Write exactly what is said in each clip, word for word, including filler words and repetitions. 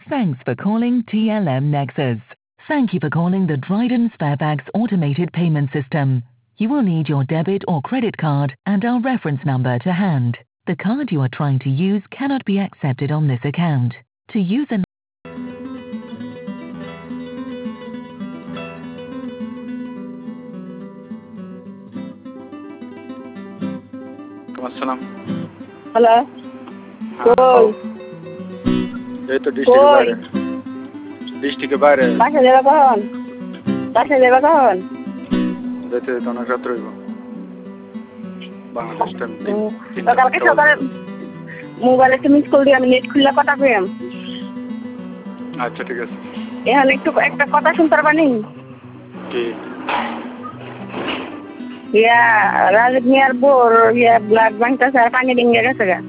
Thanks for calling T L M Nexus. Thank you for calling the Dryden Sparebags automated payment system. You will need your debit or credit card and our reference number to hand. The card you are trying to use cannot be accepted on this account. To use an আসসালাম। Hello, হ্যাঁ, কই এই তো ডিস্ট্রিক্টের কই বাইরে। ডিস্ট্রিক্টের বাইরে বাসা যাবা কখন? বাসা যাবা কখন? যেতে যেতে অনেক রাত রইব। বাংলাদেশ টাইম তিন উম, তিনটা তো কালকে তিনটা সকালে বাজে। মোবাইলে তুমি স্কুল দিয়ে আমি নেট খুললে কথা পেলাম। আচ্ছা ঠিক আছে। এখন একটু একটা কথা শুনতে পারবানি? কি? ইয়া রাজীব মিয়ার বোর ইয়া ব্লাড ব্যাংকটা আর পানি ডিঙ্গে গেছে গা।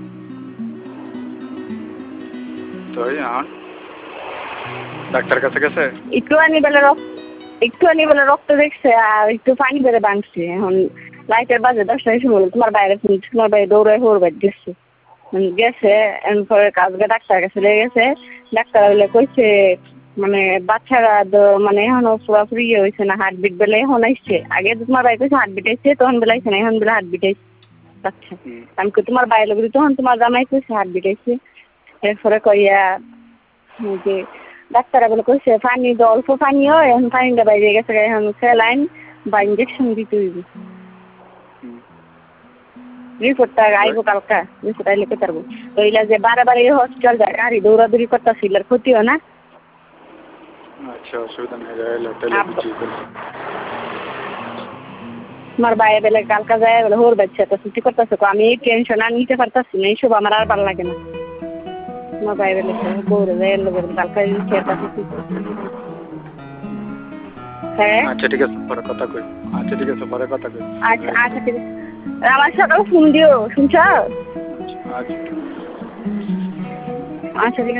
তো এই আন ডাক্তার কাছে গেছে? একটু আনি বেলা রক্ত একটু আনি বেলা রক্ত দেখছে আর একটু পানি বেড়ে বাঁধছে। এখন লাইটের বাজে দশটার সময় তোমার বাইরে তোমার বাইরে দৌড়ে হোর বাদ গেছে গেছে এরপরে কাজকে ডাক্তার কাছে লেগে গেছে। ডাক্তার বলে কইছে মানে বাচ্চারা মানে এখনো পুরোপুরি ইয়ে হয়েছে না, হার্টবিট বেলে এখন আসছে। আগে তোমার বাইরে কইছে হার্টবিট আসছে, তখন বেলা আসছে না, এখন বেলা হার্টবিট আসছে। আচ্ছা আমি তোমার বাইরে লোক তখন তোমার জামাই কইছে হার্টবিট আসছে। এরপরে কইয়া যে ডাক্তারা বলে কইছে পানি তো অল্প পানি হয়, এখন পানিটা বাইরে গেছে, এখন স্যালাইন বা ইঞ্জেকশন দিতে হইবে। রিপোর্টটা আইব কালকা, রিপোর্ট আইলে কে পারবো। তো এইলা যে বারে বারে হসপিটাল যায় গাড়ি দৌড়াদৌড়ি করতেছিল আর ক্ষতিও না। আচ্ছা অসুবিধা নেই, যাইলে তাহলে বুঝিয়ে ফেলছি। তোমার বাইরে বেলে কালকা যায় বলে হোর বাচ্চা তো ছুটি করতেছে, আমি এই টেনশন আর নিতে পারতাছি না, এইসব আমার আর ভালো লাগে না। তোমার বাইরে বেলে বৌরে যায় এলো বলে কালকা হ্যাঁ আচ্ছা ঠিক আছে, পরে কথা কই। আচ্ছা ঠিক আছে, পরে কথা কই। আচ্ছা আচ্ছা ঠিক আছে, আমার সকালে ফোন দিও শুনছ? আচ্ছা আচ্ছা ঠিক আছে।